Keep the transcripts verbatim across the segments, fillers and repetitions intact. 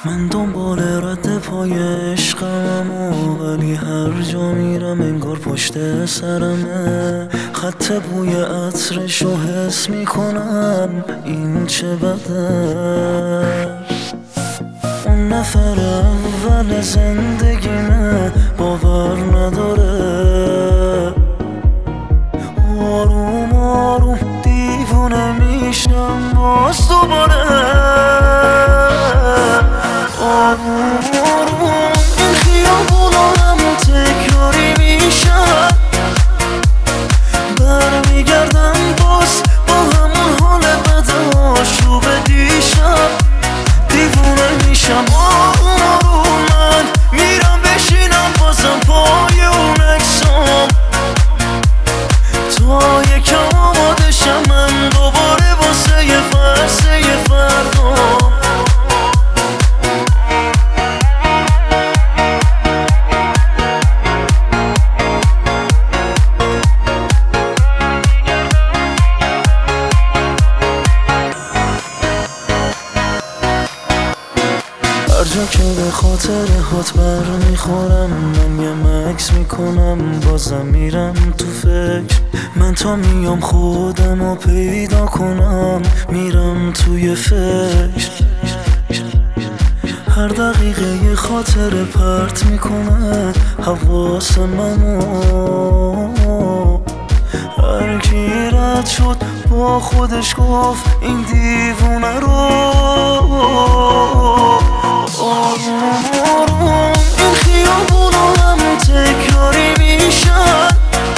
من دنبال رد پای عشقم ولی هر جا میرم انگار پشت سرمه. خط بوی عطرشو حس میکنم، این چه بده. اون نفر اول زندگیمه، باور نداره. آروم آروم دیوونه میشم باز دوباره. آروم آروم این خیابونا هم تکراری میشن، برمیگردم باز با همون حال بد آشوب دیشب. دیوونه میشم آروم آروم من میرم بشینم بازم پای اون اکسام، تا یکم آماده شم من دوباره واسه یه فرسه یه فردام. هر جا که به خاطر هات بر میخورم، من یه مکس میکنم بازم میرم تو فکر. من تا میام خودم رو پیدا کنم، میرم توی فکر. هر دقیقه یه خاطر پرت میکنه حواس منو. هر کی رد شد با خودش گفت این دیوونه رو. آروم آروم این خیابونا هم تکراری میشن،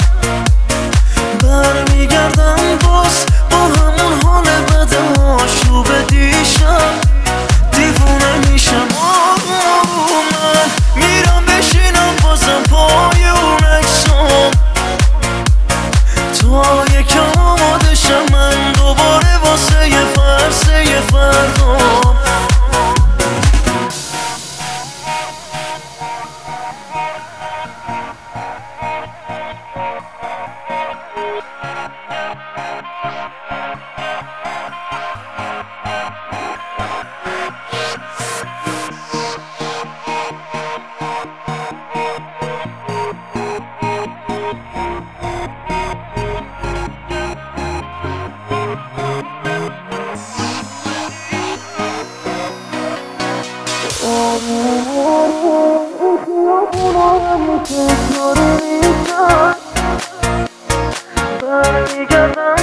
برمیگردم باز با همون حال بد آشوب دیشب. دیوونه میشم آروم آروم من میرم بشینم بازم پای اون اکسام، تا یکم آماده شم من دوباره واسه یه فرسه یه فردام. برمیگردم